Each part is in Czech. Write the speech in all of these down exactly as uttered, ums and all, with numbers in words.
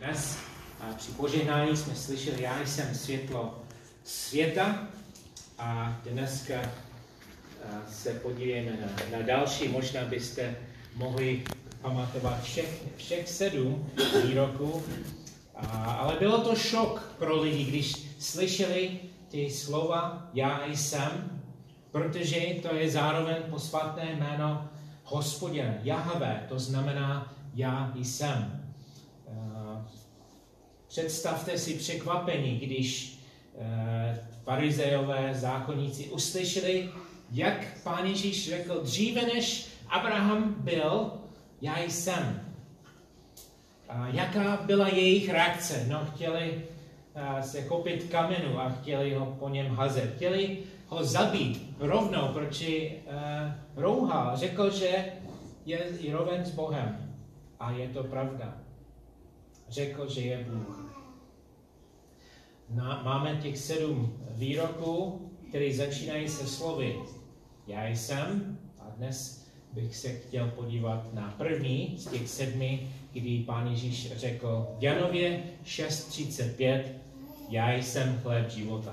Dnes při požehnání jsme slyšeli, já jsem světlo světa, a dneska se podíváme na, na další. Možná byste mohli pamatovat všech, všech sedm výroků, a, ale bylo to šok pro lidi, když slyšeli ty slova já jsem, protože to je zároveň posvátné jméno Hospodina, Jahve, to znamená já jsem. Představte si překvapení, když farizejové zákonníci uslyšeli, jak Pán Ježíš řekl, dříve než Abraham byl, já jsem. A jaká byla jejich reakce? No, chtěli se chopit kamenu a chtěli ho po něm hazet. Chtěli ho zabít rovnou, protože uh, rouhal. Řekl, že je roven s Bohem. A je to pravda. Řekl, že je Bůh. Na, máme těch sedm výroků, které začínají se slovy já jsem. A dnes bych se chtěl podívat na první z těch sedmi, kdy Pán Ježíš řekl v Janově šest třicet pět, já jsem chléb života.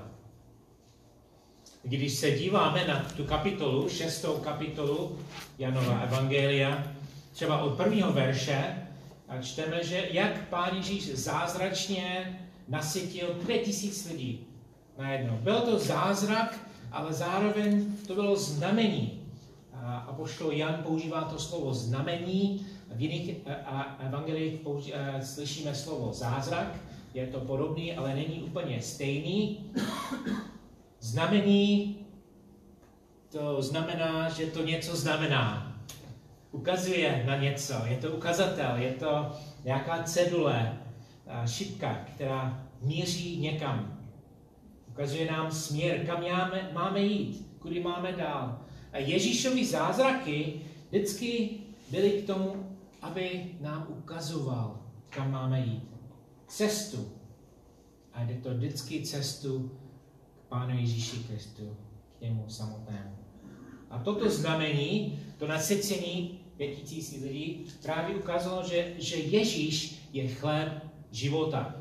Když se díváme na tu kapitolu, šestou kapitolu Janova evangelia, třeba od prvního verše, a čteme, že jak Pán Ježíš zázračně nasytil dvě tisíc lidí najednou. Byl to zázrak, ale zároveň to bylo znamení. A apoštol Jan používá to slovo znamení, v jiných evangeliích slyšíme slovo zázrak, je to podobný, ale není úplně stejný. Znamení, to znamená, že to něco znamená. Ukazuje na něco, je to ukazatel, je to nějaká cedule, šipka, která míří někam. Ukazuje nám směr, kam máme, máme jít, kudy máme dál. A Ježíšovi zázraky vždycky byly k tomu, aby nám ukazoval, kam máme jít. Cestu. A jde to vždycky cestu k Pánu Ježíši Kristu, k němu samotnému. A toto znamení, to nasycení pěti tisíc lidí, právě ukázalo, že, že Ježíš je chléb života.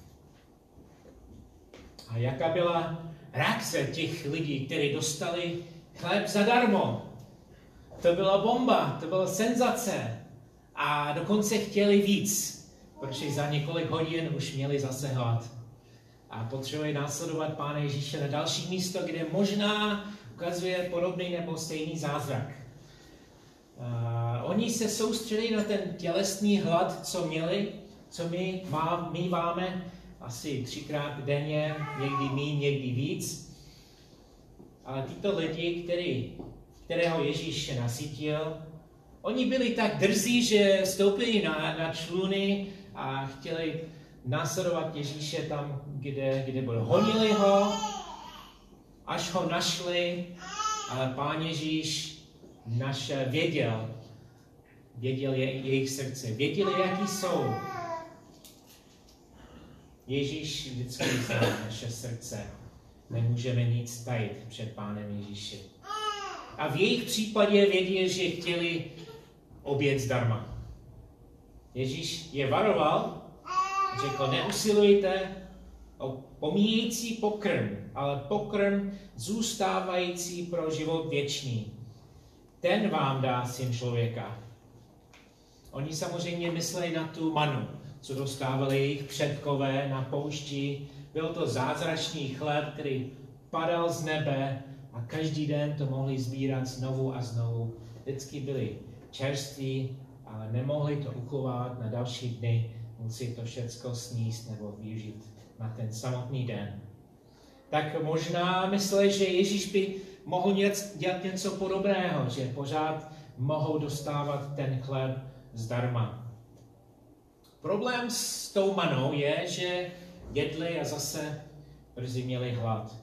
A jaká byla reakce těch lidí, kteří dostali chléb zadarmo? To byla bomba, to byla senzace. A dokonce chtěli víc, protože za několik hodin už měli zase hlad. A potřebovali následovat Pána Ježíše na další místo, kde možná ukazuje podobný nebo stejný zázrak. Uh, oni se soustředili na ten tělesný hlad, co měli, co my má, míváme asi třikrát denně, někdy míň, někdy víc. Ale tyto lidi, který, kterého Ježíš nasytil, oni byli tak drzí, že stoupili na, na čluny a chtěli následovat Ježíše tam, kde, kde byl. Honili ho, až ho našli, ale Pán Ježíš naš věděl, věděl je, jejich srdce, věděli, jaký jsou. Ježíš vždycky zná naše srdce. Nemůžeme nic tajit před Pánem Ježíši. A v jejich případě věděli, že chtěli oběd zdarma. Ježíš je varoval, řekl, neusilujte o pomíjející pokrm, ale pokrm zůstávající pro život věčný. Ten vám dá Syn člověka. Oni samozřejmě mysleli na tu manu, co dostávali jejich předkové na poušti. Byl to zázračný chléb, který padal z nebe a každý den to mohli sbírat znovu a znovu. Vždycky byli čerství, ale nemohli to uchovávat na další dny. Musí to všecko sníst nebo využít na ten samotný den. Tak možná mysleli, že Ježíš by mohl dělat něco podobného, že pořád mohou dostávat ten chléb zdarma. Problém s tou manou je, že jedli a zase brzy měli hlad.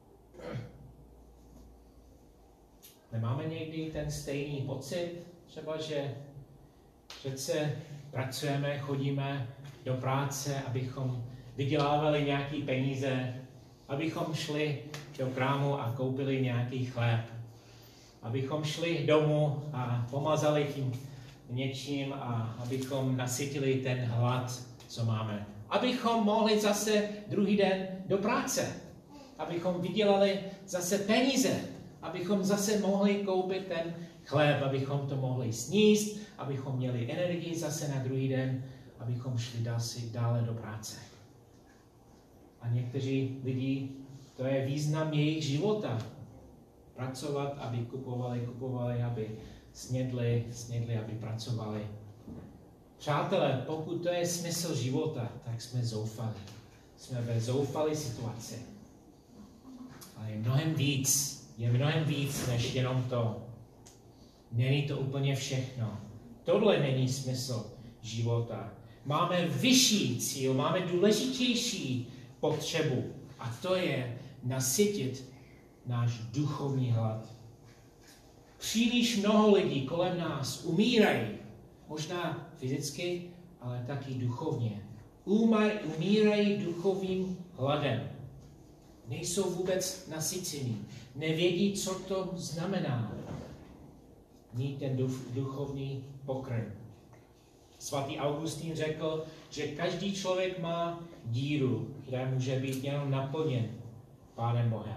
Nemáme někdy ten stejný pocit? Třeba, že přece pracujeme, chodíme do práce, abychom vydělávali nějaký peníze, abychom šli do krámu a koupili nějaký chléb, abychom šli domů a pomazali tím něčím a abychom nasytili ten hlad, co máme. Abychom mohli zase druhý den do práce. Abychom vydělali zase peníze. Abychom zase mohli koupit ten chléb, abychom to mohli sníst, abychom měli energii zase na druhý den, abychom šli dále do práce. A někteří lidi, to je význam jejich života. Pracovat, aby kupovali, kupovali, aby snědli, snědli, aby pracovali. Přátelé, pokud to je smysl života, tak jsme zoufali. Jsme ve zoufalé situaci. Ale je mnohem víc, je mnohem víc, než jenom to. Není to úplně všechno. Tohle není smysl života. Máme vyšší cíl, máme důležitější potřebu. A to je nasytit náš duchovní hlad. Příliš mnoho lidí kolem nás umírají. Možná fyzicky, ale taky duchovně. Umírají duchovním hladem. Nejsou vůbec nasycení. Nevědí, co to znamená. Mít ten duchovní pokrm. Svatý Augustín řekl, že každý člověk má díru, která může být jenom naplněn Pánem Bohem.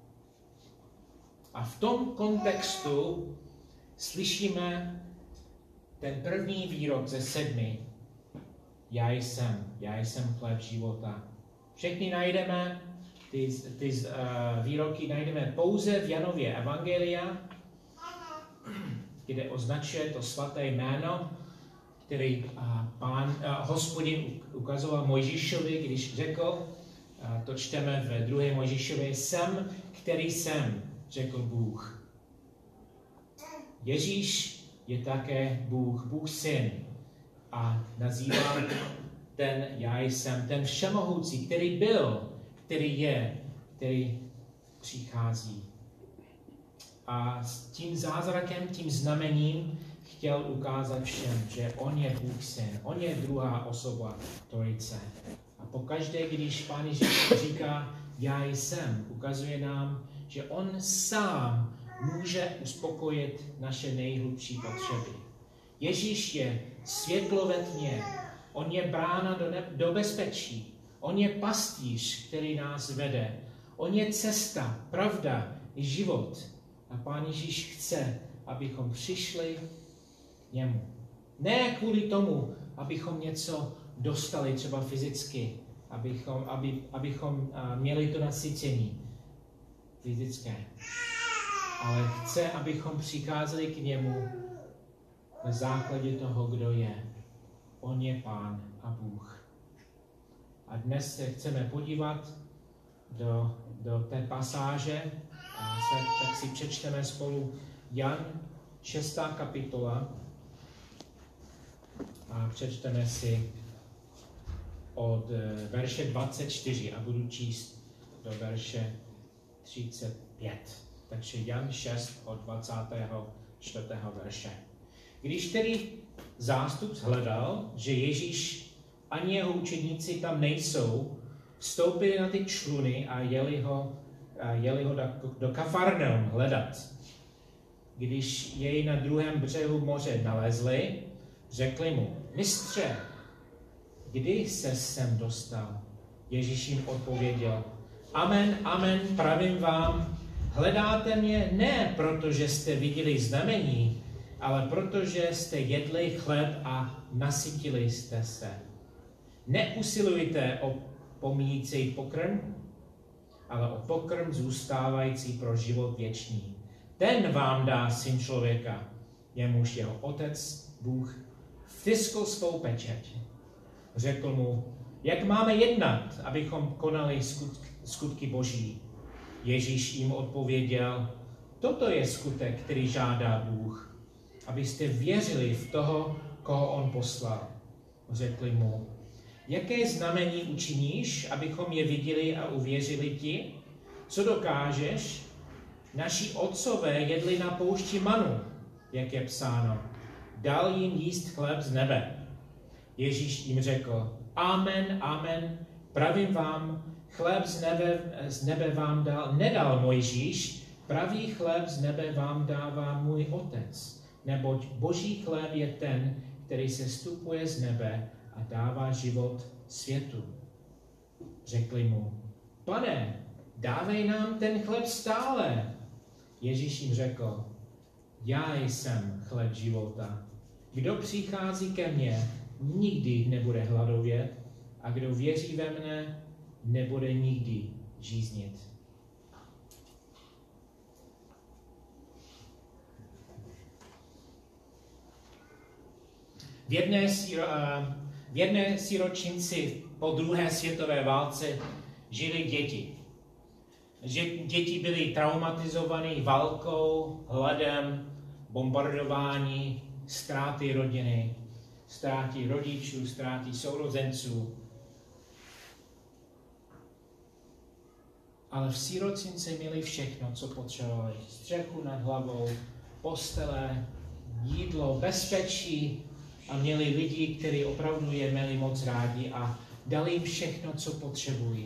A v tom kontextu slyšíme ten první výrok ze sedmi. Já jsem, já jsem chléb života. Všechny najdeme, ty, ty uh, výroky najdeme pouze v Janově Evangelia, kde označuje to svaté jméno, který uh, pán, uh, Hospodin ukazoval Mojžíšovi, když řekl, uh, to čteme v druhé Mojžíšově, jsem, který jsem, řekl Bůh. Ježíš je také Bůh, Bůh syn. A nazývá ten já jsem, ten všemohoucí, který byl, který je, který přichází. A s tím zázrakem, tím znamením chtěl ukázat všem, že on je Bůh syn, on je druhá osoba Trojice. A pokaždé, když Pán Ježíš říká já jsem, ukazuje nám, že on sám může uspokojit naše nejhlubší potřeby. Ježíš je světlo ve tmě, on je brána do, ne- do bezpečí, on je pastýř, který nás vede, on je cesta, pravda i život. A Pán Ježíš chce, abychom přišli k němu. Ne kvůli tomu, abychom něco dostali, třeba fyzicky, abychom, aby, abychom měli to nasycení fyzické. Ale chce, abychom přicházeli k němu na základě toho, kdo je. On je Pán a Bůh. A dnes se chceme podívat do, do té pasáže a se, tak si přečteme spolu Jan šestá kapitola a přečteme si od verše dvacet čtyři a budu číst do verše třicet pět. Takže Jan šest od dvacátého čtvrtého verše. Když tedy zástup hledal, že Ježíš ani jeho učeníci tam nejsou, vstoupili na ty čluny a jeli ho, a jeli ho do, do Kafarnaum hledat. Když jej na druhém břehu moře nalezli, řekli mu, mistře, kdy se sem dostal? Ježíš jim odpověděl, amen, amen, pravím vám, hledáte mě ne proto, že jste viděli znamení, ale protože jste jedli chléb a nasytili jste se. Neusilujte o pomíjící pokrm, ale o pokrm zůstávající pro život věčný. Ten vám dá Syn člověka, jemuž jeho otec, Bůh, vtiskl svou pečeť. Řekl mu, jak máme jednat, abychom konali skutky, skutky Boží. Ježíš jim odpověděl, toto je skutek, který žádá Bůh, abyste věřili v toho, koho on poslal. Řekli mu, jaké znamení učiníš, abychom je viděli a uvěřili ti? Co dokážeš? Naši otcové jedli na poušti manu, jak je psáno. Dal jim jíst chléb z nebe. Ježíš jim řekl, amen, amen, pravím vám, chléb z nebe, z nebe vám dal, nedal Mojžíš, pravý chléb z nebe vám dává můj otec. Neboť boží chléb je ten, který se stupuje z nebe a a dává život světu. Řekli mu, Pane, dávej nám ten chleb stále. Ježíš jim řekl, já jsem chléb života. Kdo přichází ke mně, nikdy nebude hladovět a kdo věří ve mne, nebude nikdy žíznit. V jedné, síro, v jedné siročinci po druhé světové válce žili děti. Děti byly traumatizované válkou, hladem, bombardování, ztráty rodiny, ztráty rodičů, ztráty sourozenců. Ale v sirocinci měli všechno, co potřebovali. Střechu nad hlavou, postele, jídlo, bezpečí a měli lidi, kteří opravdu je měli moc rádi a dali jim všechno, co potřebují.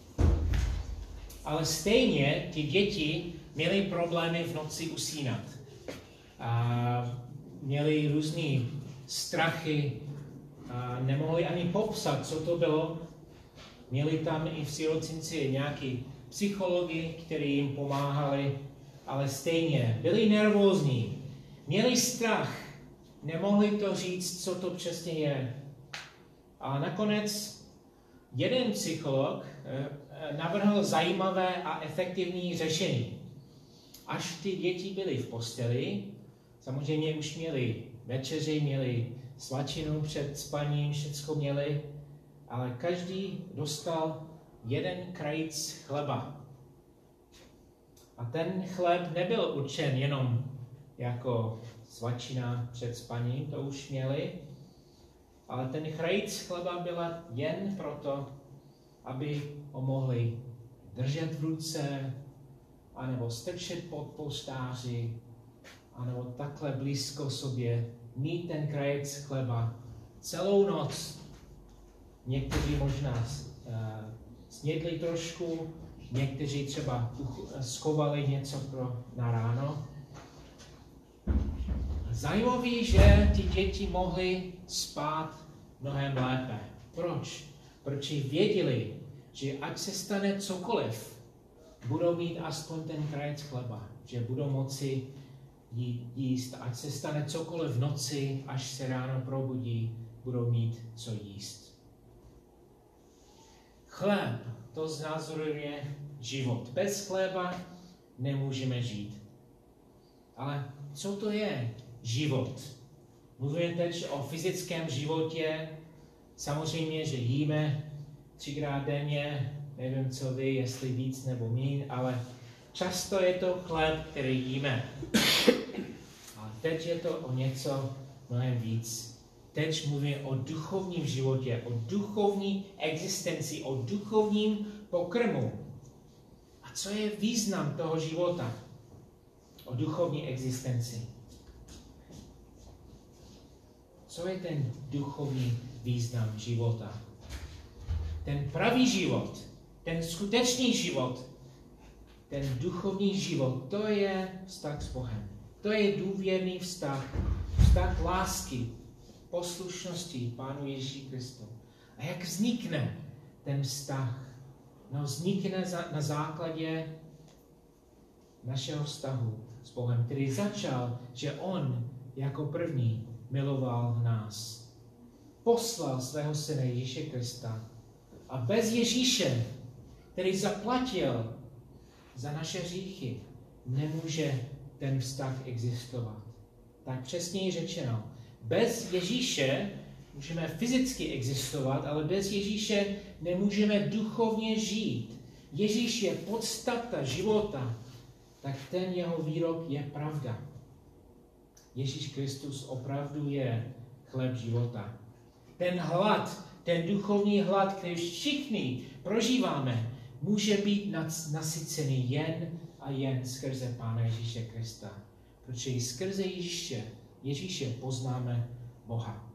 Ale stejně ty děti měly problémy v noci usínat. A měli různé strachy, a nemohli ani popsat, co to bylo. Měli tam i v sirocinci nějaký psychologi, kteří jim pomáhali, ale stejně byli nervózní, měli strach, nemohli to říct, co to přesně je. A nakonec jeden psycholog navrhl zajímavé a efektivní řešení. Až ty děti byly v posteli, samozřejmě už měli večeři, měli svačinu před spaním, všecko měli, ale každý dostal jeden krajíc chleba. A ten chléb nebyl určen jenom jako svačina před spaním, to už měli, ale ten krajíc chleba byla jen proto, aby ho mohli držet v ruce, anebo strčit pod polštáři, anebo takhle blízko sobě mít ten krajíc chleba celou noc. Někteří možná uh, snědli trošku, někteří třeba schovali něco pro na ráno. Zajímavé, že ty děti mohly spát mnohem lépe. Proč? Protože věděli, že ať se stane cokoliv, budou mít aspoň ten krajíc chleba, že budou moci jíst. Ať se stane cokoliv v noci, až se ráno probudí, budou mít co jíst. Chléb, to znázorňuje život. Bez chléba nemůžeme žít. Ale co to je život? Mluvíme teď o fyzickém životě. Samozřejmě, že jíme třikrát denně, nevím co vy, jestli víc nebo míň, ale často je to chléb, který jíme. Ale teď je to o něco mnohem víc. Teď mluvíme o duchovním životě, o duchovní existenci, o duchovním pokrmu. A co je význam toho života? O duchovní existenci. Co je ten duchovní význam života? Ten pravý život, ten skutečný život, ten duchovní život, to je vztah s Bohem. To je důvěrný vztah, vztah lásky, poslušnosti Pánu Ježíši Kristu. A jak vznikne ten vztah? No, vznikne na základě našeho vztahu s Bohem, který začal, že On jako první miloval nás. Poslal svého syna Ježíše Krista. A bez Ježíše, který zaplatil za naše hříchy, nemůže ten vztah existovat. Tak přesněji řečeno, bez Ježíše můžeme fyzicky existovat, ale bez Ježíše nemůžeme duchovně žít. Ježíš je podstata života, tak ten jeho výrok je pravda. Ježíš Kristus opravdu je chléb života. Ten hlad, ten duchovní hlad, který všichni prožíváme, může být nasycený jen a jen skrze Pána Ježíše Krista. Protože i skrze Ježíše, Ježíše poznáme Boha.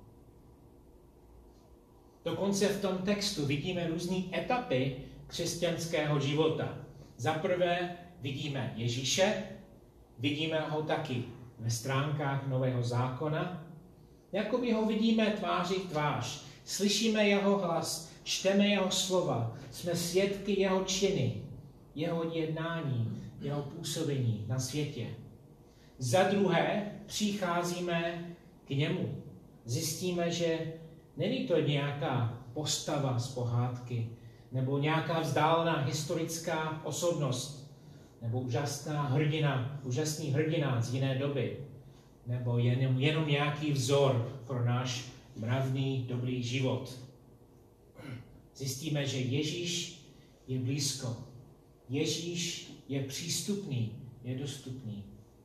Dokonce v tom textu vidíme různé etapy křesťanského života. Za prvé vidíme Ježíše, vidíme ho taky ve stránkách Nového zákona, jakoby ho vidíme tváří v tvář. Slyšíme jeho hlas, čteme jeho slova, jsme svědky jeho činy, jeho jednání, jeho působení na světě. Za druhé přicházíme k němu. Zjistíme, že není to nějaká postava z pohádky, nebo nějaká vzdálená historická osobnost, nebo úžasná hrdina, úžasný hrdina z jiné doby, nebo jenom, jenom nějaký vzor pro náš mravný, dobrý život. Zjistíme, že Ježíš je blízko. Ježíš je přístupný, je dostupný.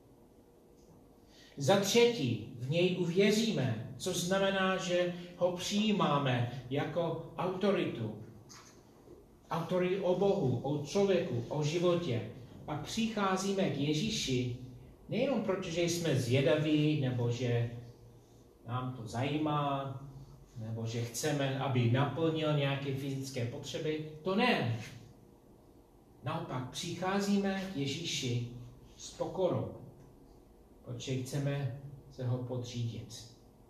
Za třetí, v něj uvěříme, což znamená, že ho přijímáme jako autoritu. Autoritu o Bohu, o člověku, o životě. A přicházíme k Ježíši nejenom proto, že jsme zvědaví, nebo že nám to zajímá, nebo že chceme, aby naplnil nějaké fyzické potřeby. To ne. Naopak přicházíme k Ježíši s pokorou, protože chceme se ho podřídit.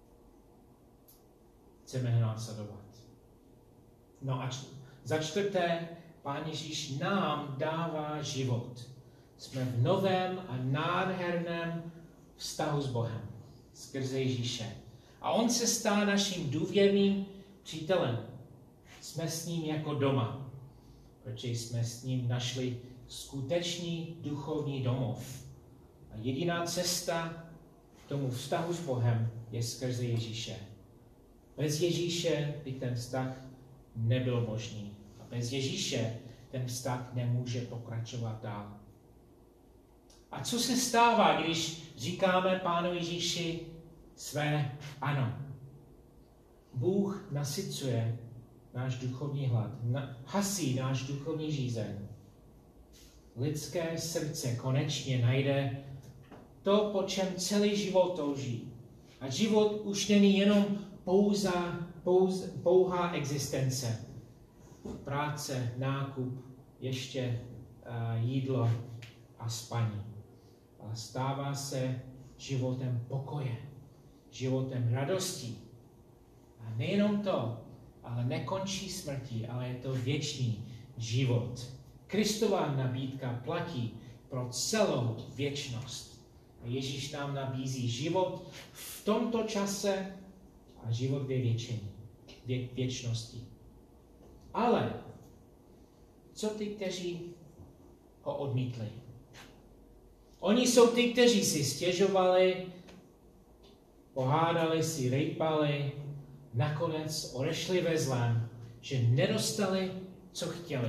Chceme ho následovat. No a za čtvrté, Pán Ježíš nám dává život. Jsme v novém a nádherném vztahu s Bohem skrze Ježíše. A on se stává naším důvěrným přítelem. Jsme s ním jako doma, protože jsme s ním našli skutečný duchovní domov. A jediná cesta k tomu vztahu s Bohem je skrze Ježíše. Bez Ježíše by ten vztah nebyl možný. A bez Ježíše ten vztah nemůže pokračovat dál. A co se stává, když říkáme Pánu Ježíši své ano? Bůh nasycuje náš duchovní hlad, hasí náš duchovní žízeň. Lidské srdce konečně najde to, po čem celý život touží. A život už není jenom pouza, pouz, pouhá existence. Práce, nákup, ještě uh, jídlo a spaní. Ale stává se životem pokoje, životem radosti. A nejenom to, ale nekončí smrtí, ale je to věčný život. Kristova nabídka platí pro celou věčnost. A Ježíš nám nabízí život v tomto čase a život ve věčení, vě, věčnosti. Ale co ty, kteří ho odmítli? Oni jsou ty, kteří si stěžovali, pohádali si, rejpali, nakonec odešli ve zlém, že nedostali, co chtěli.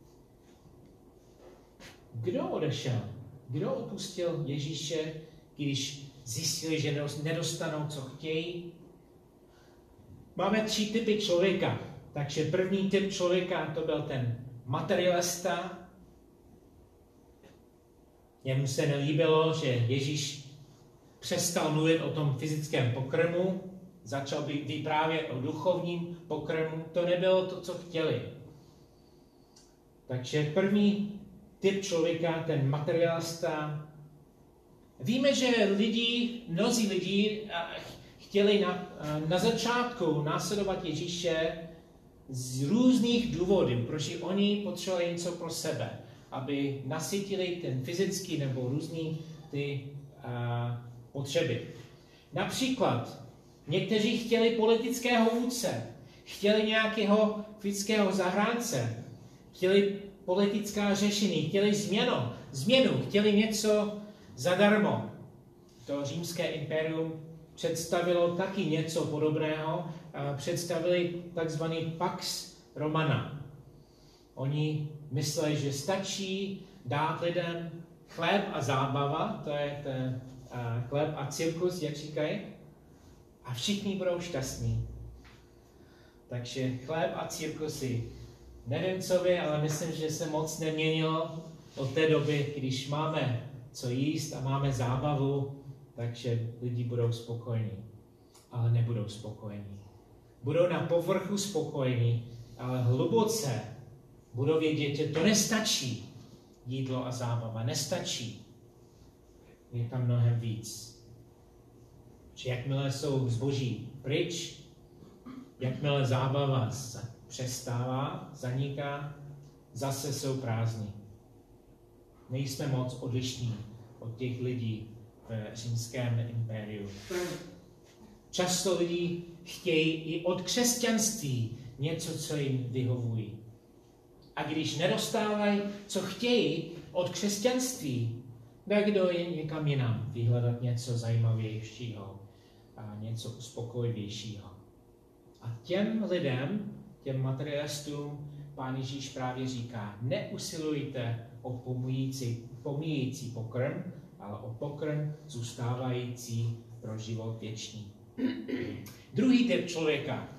Kdo odešel? Kdo opustil Ježíše, když zjistili, že nedostanou, co chtějí? Máme tři typy člověka. Takže první typ člověka to byl ten materialista. Jemu se nelíbilo, že Ježíš přestal mluvit o tom fyzickém pokrmu, začal vyprávět o duchovním pokrmu. To nebylo to, co chtěli. Takže první typ člověka, ten materialista. Víme, že lidi, mnozí lidi chtěli na, na začátku následovat Ježíše z různých důvodů, protože oni potřebovali něco pro sebe, aby nasytili ten fyzický nebo různý ty uh, potřeby. Například někteří chtěli politického vůdce, chtěli nějakého fyzického zahránce, chtěli politická řešení, chtěli změnu, změnu, chtěli něco zadarmo. To římské impérium představilo taky něco podobného, představili takzvaný Pax Romana. Oni mysleli, že stačí dát lidem chléb a zábava, to je ten uh, chléb a cirkus, jak říkají, a všichni budou šťastní. Takže chléb a cirkusy. Nevím, co vy, ale myslím, že se moc neměnilo od té doby, když máme co jíst a máme zábavu, takže lidi budou spokojení. Ale nebudou spokojení. Budou na povrchu spokojení, ale hluboce budou vědět, že to nestačí. Jídlo a zábava nestačí. Je tam mnohem víc. Že jakmile jsou zboží pryč, Jakmile zábava přestává, zaniká, zase jsou prázdní. Nejsme moc odlišní od těch lidí v římském impériu. Často lidi chtějí i od křesťanství něco, co jim vyhovují. A když nedostávají, co chtějí od křesťanství, tak jdou jen někam jinam vyhledat něco zajímavějšího a něco uspokojivějšího. A těm lidem, těm materialistům, Pán Ježíš právě říká, neusilujte o pomíjící, pomíjící pokrm, ale o pokrm zůstávající pro život věčný. Druhý typ člověka,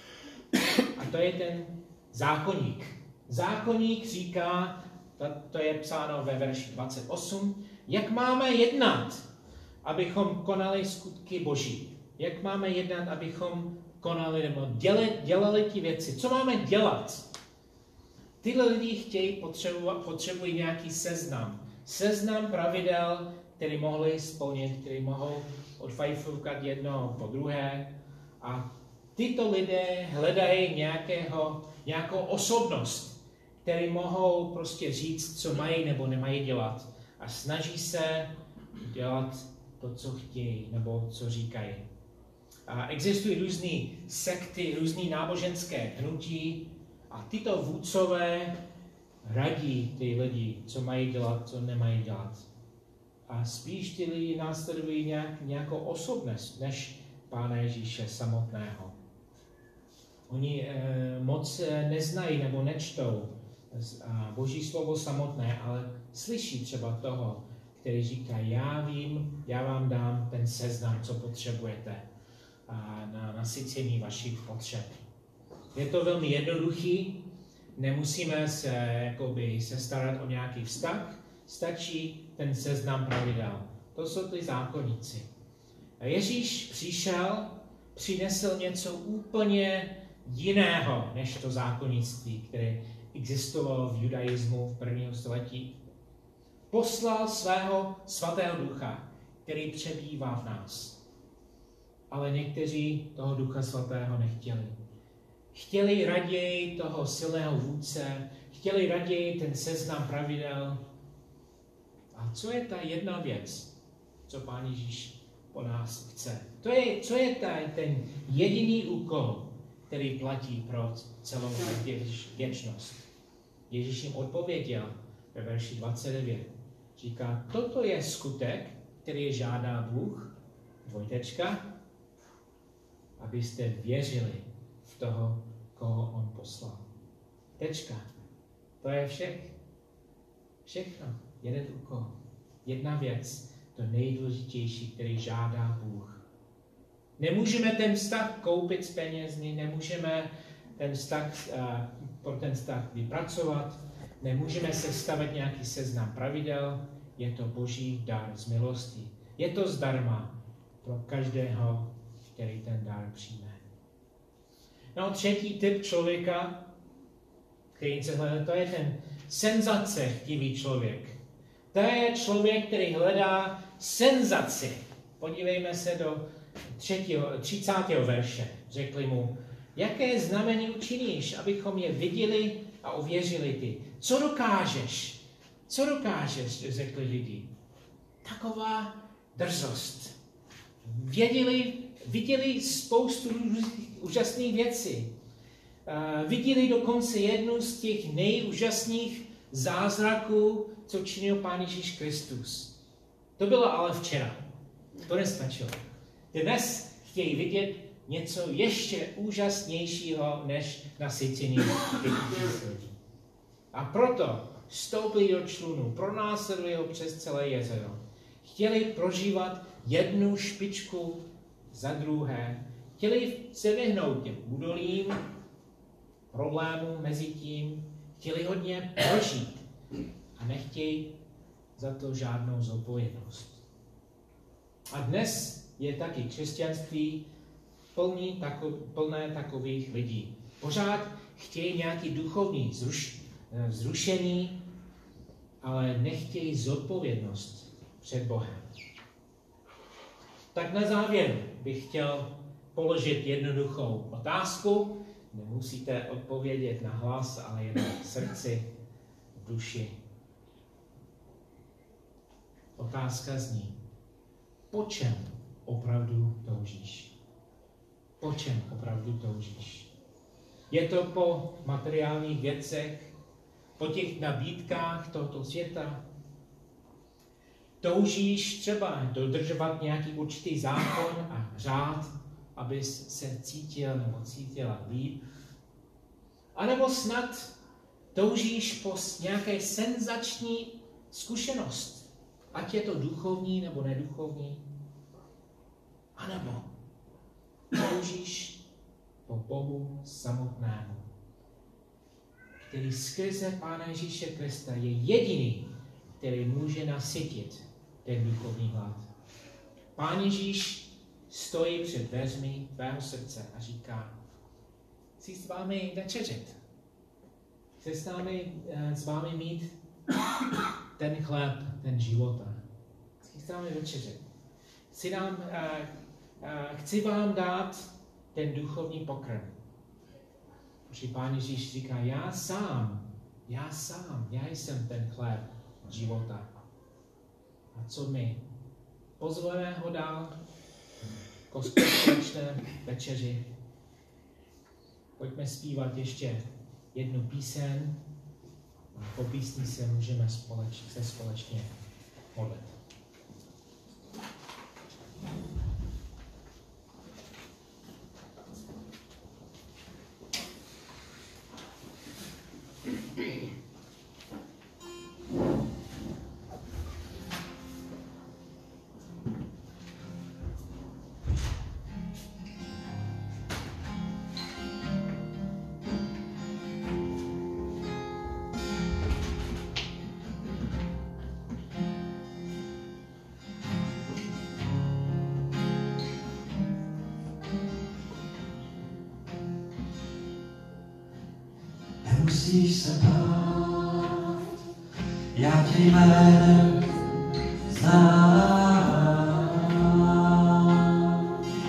a to je ten zákoník. Zákoník říká, to je psáno ve verši dvacet osm, jak máme jednat, abychom konali skutky Boží. Jak máme jednat, abychom konali nebo dělali, dělali ty věci. Co máme dělat? Tyhle lidi chtějí, potřebují, potřebují nějaký seznam. Seznam pravidel, který mohli splnit, který mohou odfajfoukat jedno po druhé. A tyto lidé hledají nějakého, nějakou osobnost, který mohou prostě říct, co mají nebo nemají dělat. A snaží se dělat to, co chtějí nebo co říkají. A existují různé sekty, různé náboženské hnutí a tyto vůdcové radí ty lidi, co mají dělat, co nemají dělat. A spíš ty lidi následují nějak, nějakou osobnost, než Pána Ježíše samotného. Oni eh, moc neznají nebo nečtou Boží slovo samotné, ale slyší třeba toho, který říká, já vím, já vám dám ten seznam, co potřebujete na nasycení vašich potřeb. Je to velmi jednoduchý, nemusíme se, jakoby, se starat o nějaký vztah, stačí ten seznam pravidel. To jsou ty zákonníci. A Ježíš přišel, přinesl něco úplně jiného než to zákonnictví, které existovalo v judaismu v prvním století. Poslal svého svatého ducha, který přebývá v nás. Ale někteří toho ducha svatého nechtěli. Chtěli raději toho silného vůdce, chtěli raději ten seznam pravidel. A co je ta jedna věc, co Pán Ježíš po nás chce? To je, co je ta, ten jediný úkol, který platí pro celou věčnost? Ježíš jim odpověděl ve verši dvacet devět. Říká, toto je skutek, který žádá Bůh, dvojtečka, abyste věřili v toho, koho on poslal. Tečka. To je všech. Všechno. Jeden úkol. Jedna věc. To nejdůležitější, který žádá Bůh. Nemůžeme ten vztah koupit z penězny, nemůžeme ten vztah, uh, pro ten vztah vypracovat, nemůžeme sestavit nějaký seznam pravidel, je to Boží dar z milosti. Je to zdarma pro každého, který ten dar přijme. No třetí typ člověka, který se hledá, to je ten senzace chtivý člověk. To je člověk, který hledá senzaci. Podívejme se do třetího, třicátého verše. Řekli mu, jaké znamení učiníš, abychom je viděli a uvěřili ty. Co dokážeš? Co dokážeš, řekli lidi. Taková drzost. Věděli, viděli spoustu úžasných věcí. Uh, viděli dokonce jednu z těch nejúžasných zázraků, co činil Pán Ježíš Kristus. To bylo ale včera. To nestačilo. Dnes chtějí vidět něco ještě úžasnějšího než nasycení lidí. A proto vstoupili do člunu, pronásledovali ho přes celé jezero. Chtěli prožívat jednu špičku za druhé. Chtěli se vyhnout těm údolím, problémům mezi tím. Chtěli hodně prožít a nechtějí za to žádnou zodpovědnost. A dnes je taky křesťanství plný tako, plné takových lidí. Pořád chtějí nějaký duchovní zruš, zrušení, ale nechtějí zodpovědnost před Bohem. Tak na závěr bych chtěl položit jednoduchou otázku. Nemusíte odpovědět na hlas, ale jen v srdci, v duši. Otázka zní, po čem opravdu toužíš? Po čem opravdu toužíš? Je to po materiálních věcech, po těch nabídkách tohoto světa? Toužíš třeba dodržovat nějaký určitý zákon a řád, abys se cítil nebo cítila líp? A nebo snad toužíš po nějaké senzační zkušenost, ať je to duchovní nebo neduchovní? A nebo toužíš po Bohu samotnému, který skrze Pána Ježíše Krista je jediný, který může nasytit ten duchovní hlad. Pán Ježíš stojí před dveřmi tvého srdce a říká, chci s vámi večeřet. Chci s, námi, s vámi mít ten chléb, ten života. Chci s vámi večeřet. Chci, nám, chci vám dát ten duchovní pokrm. Protože Pán Ježíš říká, já sám, já sám, já jsem ten chléb života. A co my? Pozveme ho dál k společné večeři. Pojďme zpívat ještě jednu píseň a po písni se můžeme společ, se společně modlit. Nemusíš se bát, já tě jménem znám.